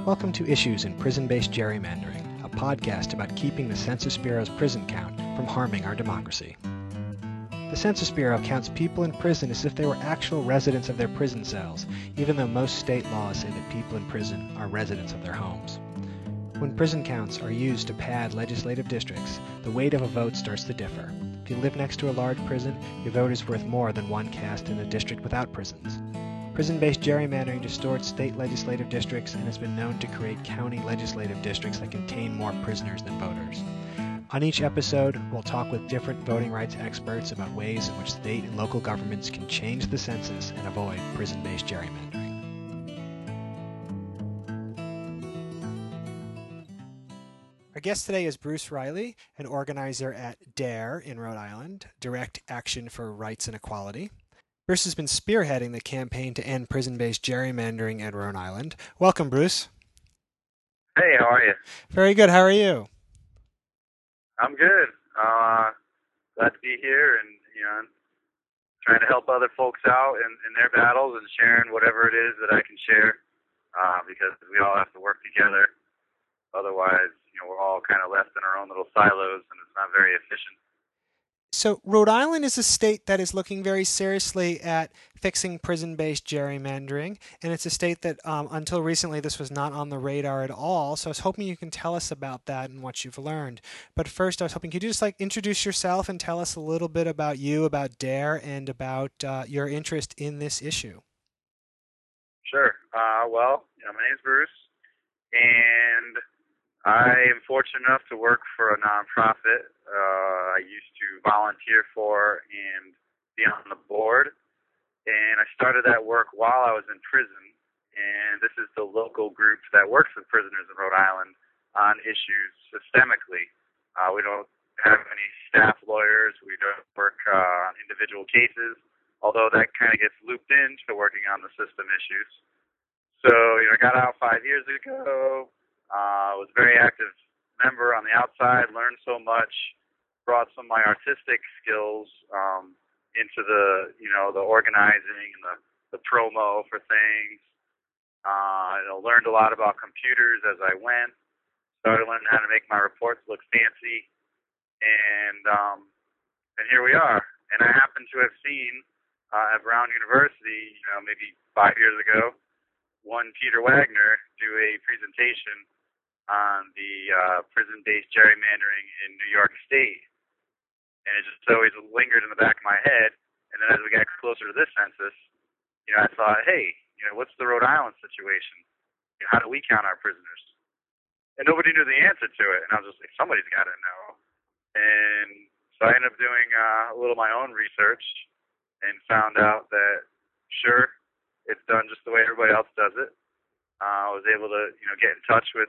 Welcome to Issues in Prison-Based Gerrymandering, a podcast about keeping the Census Bureau's prison count from harming our democracy. The Census Bureau counts people in prison as if they were actual residents of their prison cells, even though most state laws say that people in prison are residents of their homes. When prison counts are used to pad legislative districts, the weight of a vote starts to differ. If you live next to a large prison, your vote is worth more than one cast in a district without prisons. Prison-based gerrymandering distorts state legislative districts and has been known to create county legislative districts that contain more prisoners than voters. On each episode, we'll talk with different voting rights experts about ways in which state and local governments can change the census and avoid prison-based gerrymandering. Our guest today is Bruce Riley, an organizer at DARE in Rhode Island, Direct Action for Rights and Equality. Bruce has been spearheading the campaign to end prison-based gerrymandering in Rhode Island. Welcome, Bruce. Hey, how are you? Very good. How are you? I'm good. Glad to be here and, trying to help other folks out in their battles and sharing whatever it is that I can share because we all have to work together. Otherwise, we're all kind of left in our own little silos and it's not very efficient. So Rhode Island is a state that is looking very seriously at fixing prison-based gerrymandering, and it's a state that until recently this was not on the radar at all. So I was hoping you can tell us about that and what you've learned. But first, I was hoping, could you just introduce yourself and tell us a little bit about you, about DARE, and about your interest in this issue? Sure. My name's Bruce, and I am fortunate enough to work for a nonprofit. I used to volunteer for and be on the board, and I started that work while I was in prison. And this is the local group that works with prisoners in Rhode Island on issues systemically. We don't have any staff lawyers. We don't work on individual cases, although that kind of gets looped into working on the system issues. So, I got out 5 years ago. Was a very active member on the outside, learned so much, brought some of my artistic skills into the organizing and the promo for things. Learned a lot about computers as I went, started learning how to make my reports look fancy, and here we are. And I happen to have seen at Brown University, maybe 5 years ago, one Peter Wagner do a presentation on the prison-based gerrymandering in New York State. And it just always lingered in the back of my head. And then as we got closer to this census, I thought, hey, what's the Rhode Island situation? How do we count our prisoners? And nobody knew the answer to it. And I was just like, somebody's got to know. And so I ended up doing a little of my own research and found out that, sure, it's done just the way everybody else does it. I was able to, get in touch with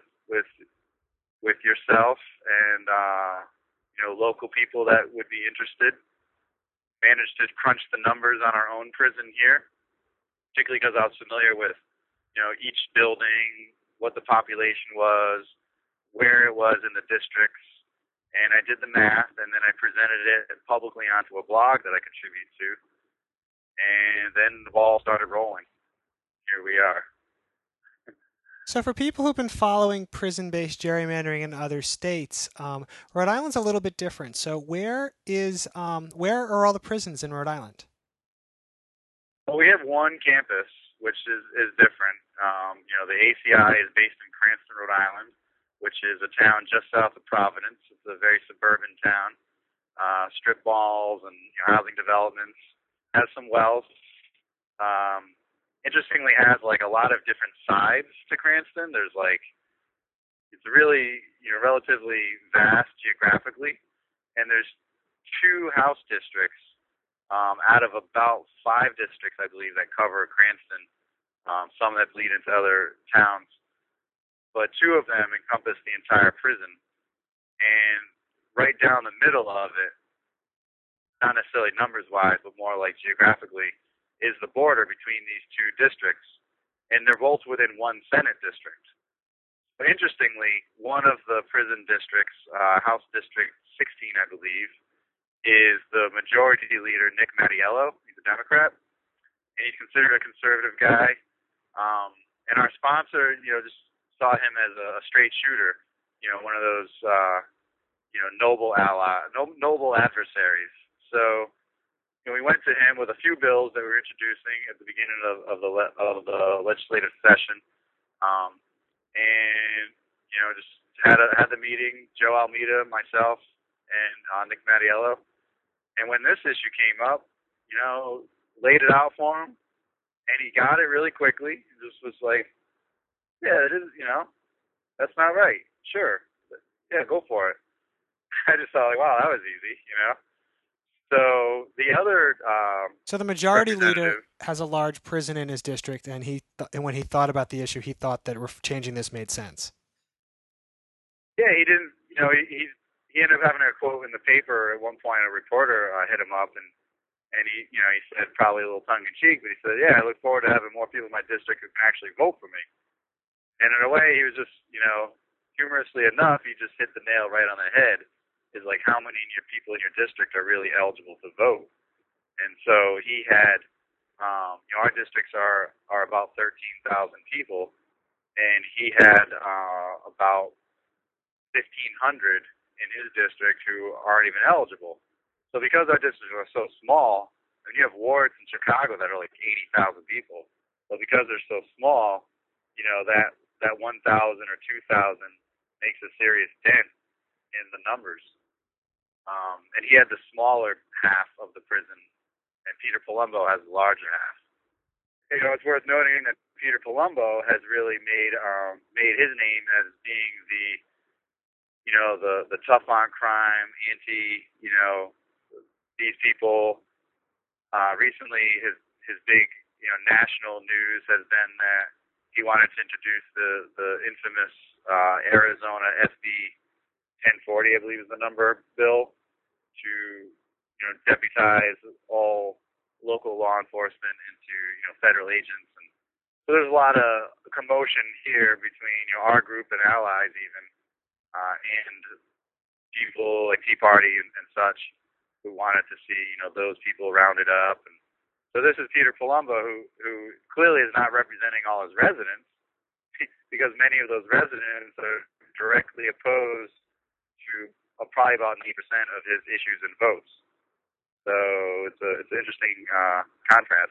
yourself and local people that would be interested. Managed to crunch the numbers on our own prison here, particularly because I was familiar with each building, what the population was, where it was in the districts, and I did the math, and then I presented it publicly onto a blog that I contribute to, and then the ball started rolling. Here we are. So for people who've been following prison-based gerrymandering in other states, Rhode Island's a little bit different. So where are all the prisons in Rhode Island? Well, we have one campus, which is different. The ACI is based in Cranston, Rhode Island, which is a town just south of Providence. It's a very suburban town. Strip malls and housing developments. Has some wealth. Interestingly, has a lot of different sides to Cranston. There's it's really relatively vast geographically, and there's 2 house districts out of about 5 districts, I believe, that cover Cranston. Some that bleed into other towns, but 2 of them encompass the entire prison. And right down the middle of it, not necessarily numbers-wise, but more geographically, is the border between these 2 districts, and they're both within one Senate district. But interestingly, one of the prison districts, House District 16, I believe, is the majority leader, Nick Mattiello. He's a Democrat, and he's considered a conservative guy. And our sponsor, just saw him as a straight shooter, one of those, noble noble adversaries. So, we went to him with a few bills that we were introducing at the beginning of the legislative session, and just had the meeting. Joe Almeida, myself, and Nick Mattiello. And when this issue came up, laid it out for him, and he got it really quickly. He just was like, "Yeah, it is. That's not right. Sure, yeah, go for it." I just thought, like, wow, that was easy. So the other so the majority leader has a large prison in his district, and and when he thought about the issue, he thought that changing this made sense. Yeah, he didn't. He ended up having a quote in the paper at one point. A reporter hit him up, and he he said, probably a little tongue in cheek, but he said, "Yeah, I look forward to having more people in my district who can actually vote for me." And in a way, he was just humorously enough, he just hit the nail right on the head. Is like, how many of your people in your district are really eligible to vote? And so he had, our districts are about 13,000 people, and he had about 1,500 in his district who aren't even eligible. So because our districts are so small, and you have wards in Chicago that are like 80,000 people, but because they're so small, that 1,000 or 2,000 makes a serious dent in the numbers. And he had the smaller half of the prison, and Peter Palumbo has the larger half. It's worth noting that Peter Palumbo has really made his name as being the tough on crime, these people. Recently, his big national news has been that he wanted to introduce the infamous Arizona SB 1040, I believe is the number, bill, to deputize all local law enforcement into federal agents. And so there's a lot of commotion here between our group and allies even, and people like Tea Party and such who wanted to see those people rounded up. And so this is Peter Palumbo, who clearly is not representing all his residents, because many of those residents are directly opposed to probably about 90% of his issues and votes. So it's an interesting contrast.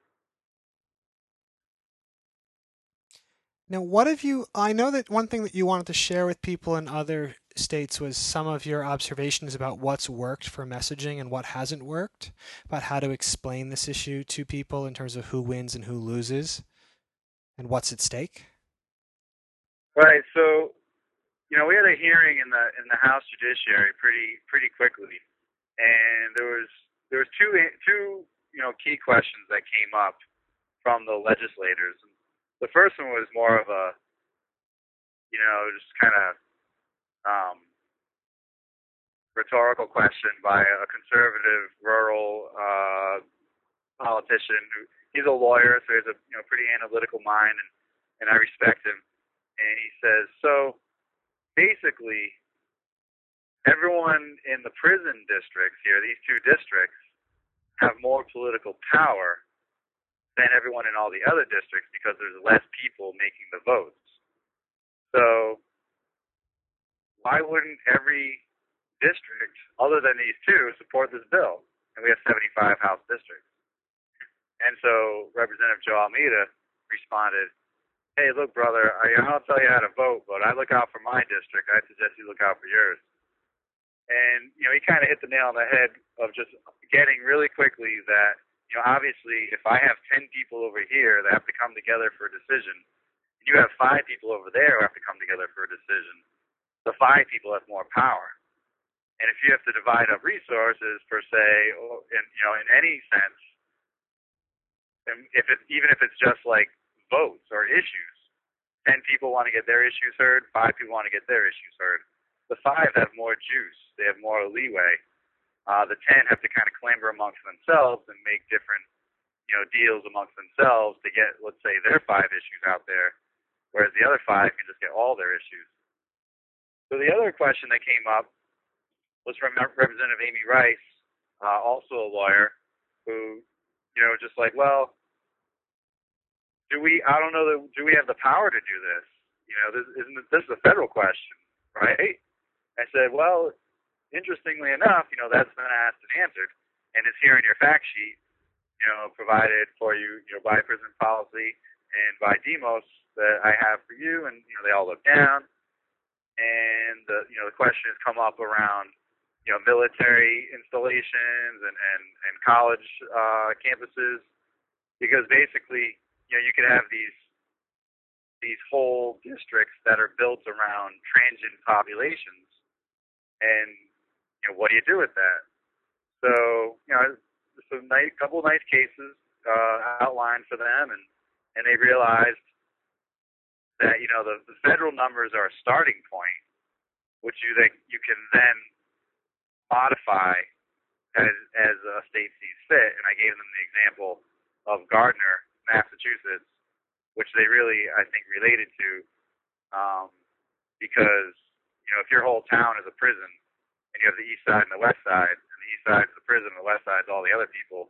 Now, I know that one thing that you wanted to share with people in other states was some of your observations about what's worked for messaging and what hasn't worked, about how to explain this issue to people in terms of who wins and who loses and what's at stake. Right. So, we had a hearing in the House Judiciary pretty quickly, and there was two key questions that came up from the legislators. The first one was more of a just kind of rhetorical question by a conservative rural politician he's a lawyer, so he has a pretty analytical mind, and I respect him. And he says, so basically, everyone in the prison districts here, these two districts, have more political power than everyone in all the other districts because there's less people making the votes. So why wouldn't every district, other than these two, support this bill? And we have 75 House districts. And so Representative Joe Almeida responded, hey, look, brother, I don't tell you how to vote, but I look out for my district. I suggest you look out for yours. And, he kind of hit the nail on the head of just getting really quickly that, obviously if I have 10 people over here that have to come together for a decision, and you have 5 people over there who have to come together for a decision, the 5 people have more power. And if you have to divide up resources, per se, or in any sense, and even if it's just like votes or issues, 10 people want to get their issues heard, 5 people want to get their issues heard. The 5 have more juice. They have more leeway. The 10 have to kind of clamber amongst themselves and make different, deals amongst themselves to get, let's say, their 5 issues out there, whereas the other 5 can just get all their issues. So the other question that came up was from Representative Amy Rice, also a lawyer, who, just like, well, do we have the power to do this? This is a federal question, right? I said, well, interestingly enough, that's been asked and answered, and it's here in your fact sheet, provided for you, by prison policy and by Demos that I have for you, and they all look down, and the question has come up around military installations and college campuses, because basically you could have these whole districts that are built around transient populations, and what do you do with that? So just a couple of nice cases outlined for them, and they realized that the federal numbers are a starting point, which you can then modify as a state sees fit. And I gave them the example of Gardner, Massachusetts, which they really, I think, related to, because if your whole town is a prison and you have the east side and the west side, and the east side is the prison and the west side is all the other people,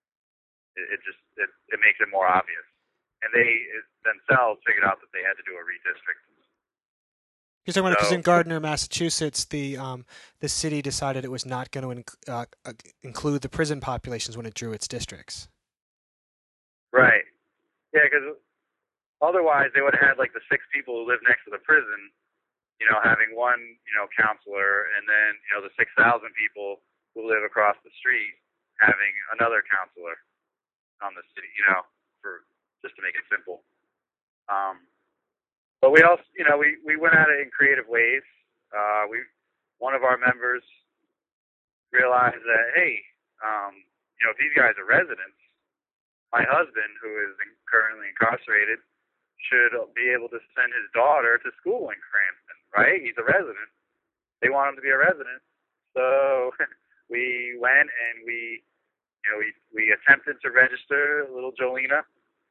it makes it more obvious. And they themselves figured out that they had to do a redistricting. You're talking about because in Gardner, Massachusetts, the city decided it was not going to include the prison populations when it drew its districts. Right. Yeah, because otherwise they would have had like the 6 people who live next to the prison, having one, counselor, and then, the 6,000 people who live across the street having another counselor on the city, for just to make it simple. But we also, we went at it in creative ways. One of our members realized that, hey, if these guys are residents, my husband, who is currently incarcerated, should be able to send his daughter to school in Cranston, right? He's a resident. They want him to be a resident. So we went and we attempted to register little Jolena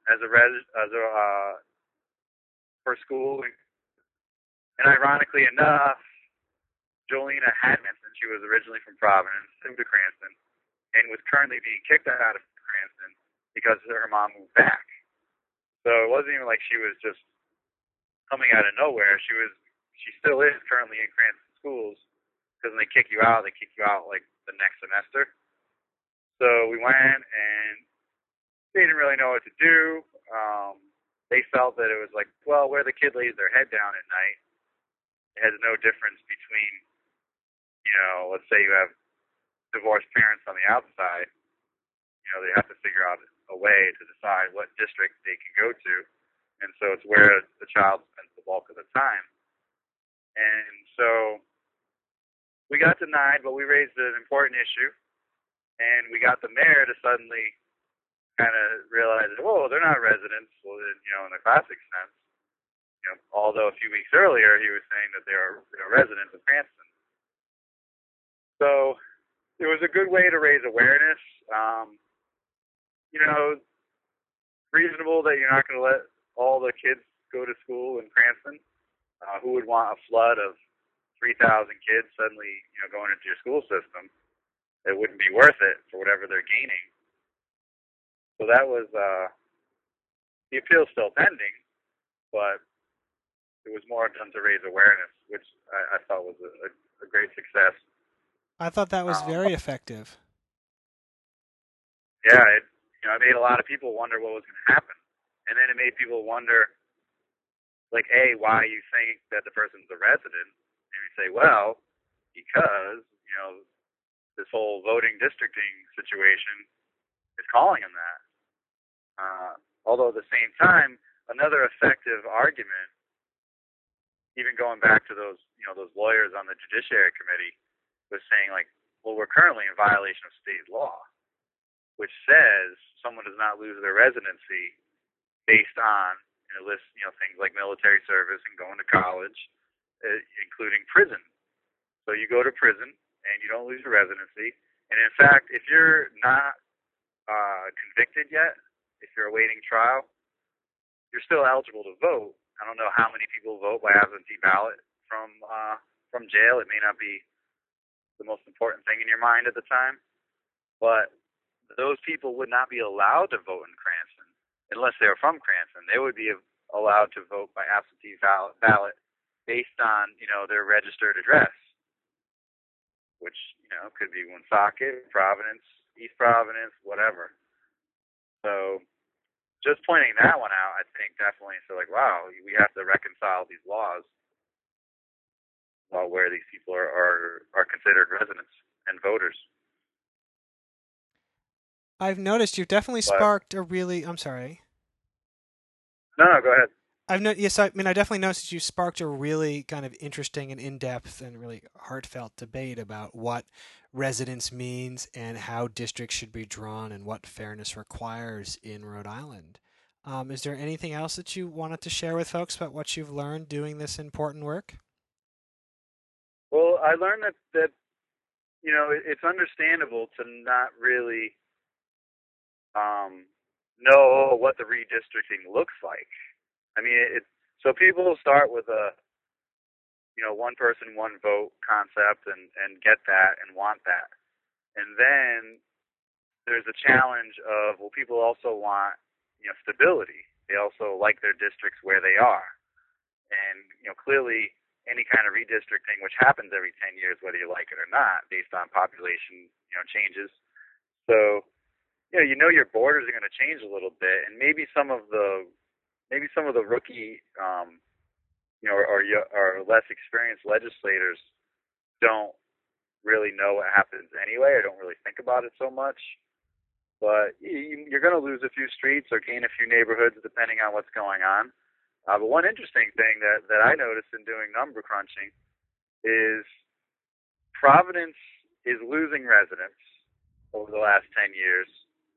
for school. And ironically enough, Jolena had mentioned she was originally from Providence, moved to Cranston, and was currently being kicked out of Cranston because her mom moved back. So it wasn't even like she was just coming out of nowhere. She still is currently in Cranston schools, because when they kick you out like the next semester. So we went, and they didn't really know what to do. They felt that it was like, well, where the kid lays their head down at night, it has no difference between, let's say you have divorced parents on the outside. They have to figure out a way to decide what district they can go to. And so it's where the child spends the bulk of the time. And so we got denied, but we raised an important issue. And we got the mayor to suddenly kind of realize, whoa, they're not residents, well, in the classic sense. Although a few weeks earlier he was saying that they're residents of Cranston. So it was a good way to raise awareness. Reasonable that you're not going to let all the kids go to school in Cranston. Who would want a flood of 3,000 kids suddenly, going into your school system? It wouldn't be worth it for whatever they're gaining. So that was, the appeal's still pending, but it was more done to raise awareness, which I thought was a great success. I thought that was very effective. Yeah, it made a lot of people wonder what was going to happen. And then it made people wonder, like, A, why you think that the person's a resident. And you say, well, because, this whole voting districting situation is calling them that. Although at the same time, another effective argument, even going back to those lawyers on the Judiciary Committee, was saying, like, well, we're currently in violation of state law, which says someone does not lose their residency based on things like military service and going to college, including prison. So you go to prison and you don't lose your residency. And in fact, if you're not convicted yet, if you're awaiting trial, you're still eligible to vote. I don't know how many people vote by absentee ballot from jail. It may not be the most important thing in your mind at the time, but those people would not be allowed to vote in Cranston unless they were from Cranston. They would be allowed to vote by absentee ballot based on, their registered address, which, could be Woonsocket, Providence, East Providence, whatever. So just pointing that one out, I think definitely, so like, wow, we have to reconcile these laws where these people are considered residents and voters. I've noticed you've definitely sparked a really... I'm sorry. No, go ahead. I definitely noticed that you sparked a really kind of interesting and in-depth and really heartfelt debate about what residence means and how districts should be drawn and what fairness requires in Rhode Island. Is there anything else that you wanted to share with folks about what you've learned doing this important work? Well, I learned that it's understandable to not really know what the redistricting looks like. I mean, so people start with a, one person, one vote concept and get that and want that. And then there's a challenge of, well, people also want, stability. They also like their districts where they are. And, clearly any kind of redistricting, which happens every 10 years, whether you like it or not, based on population, changes. So, your borders are going to change a little bit, and maybe some of the rookie, or less experienced legislators don't really know what happens anyway, or don't really think about it so much. But you're going to lose a few streets or gain a few neighborhoods depending on what's going on. But one interesting thing that I noticed in doing number crunching is Providence is losing residents over the last 10 years,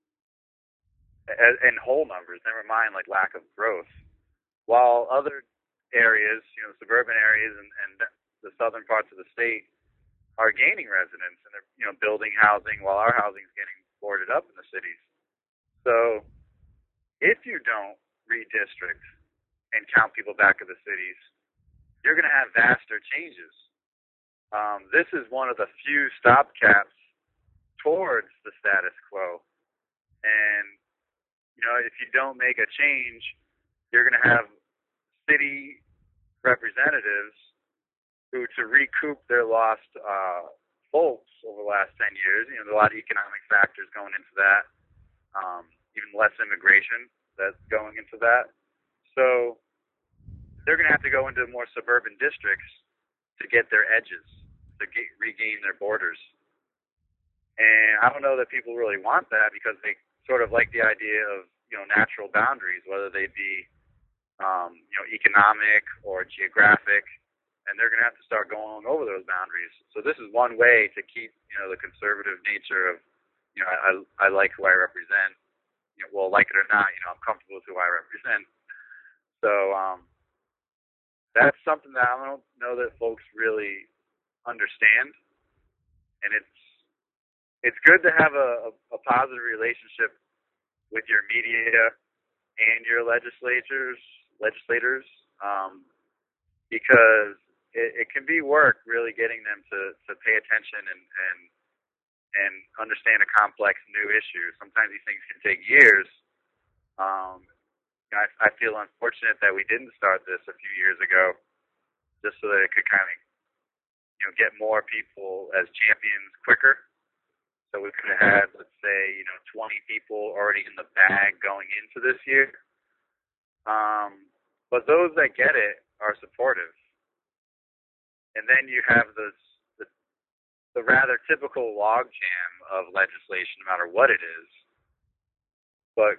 in whole numbers, never mind like lack of growth, while other areas, suburban areas and the southern parts of the state are gaining residents, and they're, building housing while our housing is getting boarded up in the cities. So if you don't redistrict and count people back in the cities, you're going to have vaster changes. This is one of the few stopgaps towards the status quo. And, if you don't make a change, you're going to have city representatives who, to recoup their lost folks over the last 10 years, there's a lot of economic factors going into that, even less immigration that's going into that. So they're going to have to go into more suburban districts to get their edges, to regain their borders. And I don't know that people really want that, because they sort of like the idea of, natural boundaries, whether they be, economic or geographic, and they're going to have to start going over those boundaries. So this is one way to keep, the conservative nature of, I like who I represent. Well, like it or not, I'm comfortable with who I represent. So that's something that I don't know that folks really understand, and it's good to have a positive relationship with your media and your legislators, because it can be work really getting them to pay attention and understand a complex new issue. Sometimes these things can take years. I feel unfortunate that we didn't start this a few years ago, just so that it could kind of, get more people as champions quicker. So we could have had, let's say, 20 people already in the bag going into this year. But those that get it are supportive. And then you have the rather typical logjam of legislation, no matter what it is, but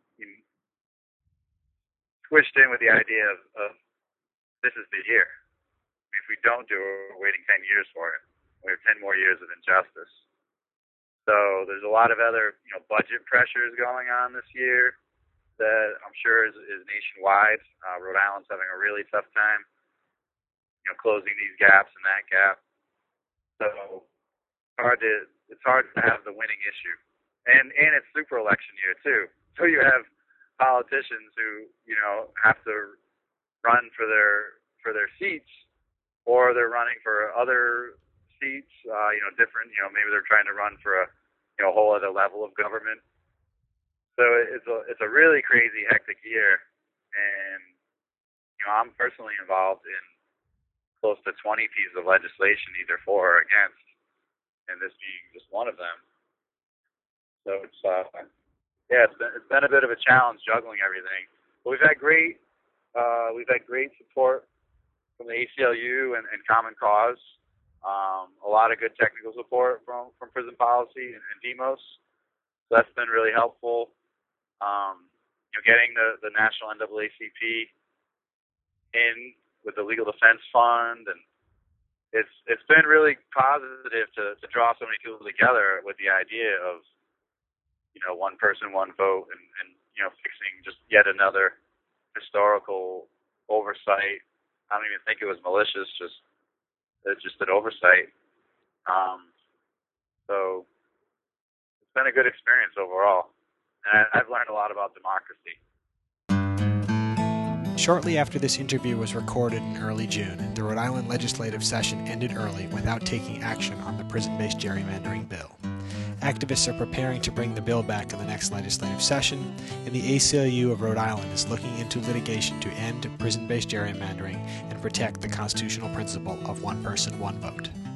squished in with the idea of this is the year. If we don't do it, we're waiting 10 years for it. We have 10 more years of injustice. So there's a lot of other, budget pressures going on this year that I'm sure is nationwide. Rhode Island's having a really tough time, closing these gaps and that gap. So it's hard to have the winning issue, and it's super election year too. So you have politicians who have to run for their seats, or they're running for other seats, different, maybe they're trying to run for a whole other level of government. So it's a really crazy, hectic year, and I'm personally involved in close to 20 pieces of legislation, either for or against, and this being just one of them. So it's been a bit of a challenge juggling everything. But we've had great support from the ACLU and Common Cause. A lot of good technical support from Prison Policy and Demos. So that's been really helpful. Getting the National NAACP in with the Legal Defense Fund, and it's been really positive to draw so many people together with the idea of one person, one vote, and fixing just yet another historical oversight. I don't even think it was malicious, just an oversight. So it's been a good experience overall, and I've learned a lot about democracy. Shortly after this interview was recorded in early June, the Rhode Island legislative session ended early without taking action on the prison-based gerrymandering bill. Activists are preparing to bring the bill back in the next legislative session, and the ACLU of Rhode Island is looking into litigation to end prison-based gerrymandering and protect the constitutional principle of one person, one vote.